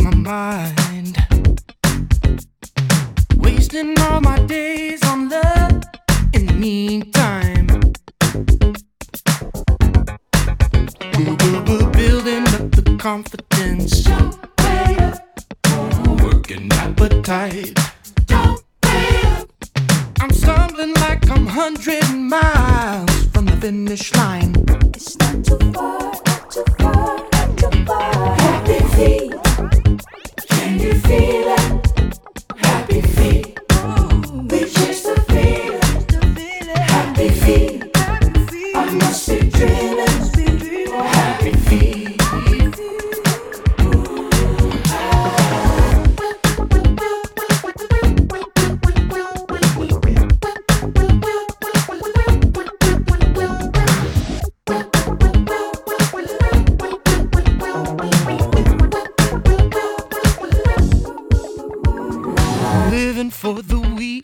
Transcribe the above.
my mind, wasting all my days on love. In the meantime, we're building up the confidence, working appetite. I'm stumbling like I'm 100 miles from the finish line. It's not too far, not too far, not too far. Happy feet, can you feel it? Happy feet, we chase the feeling. Happy feet, I must be dreaming. Happy feet. Living for the week,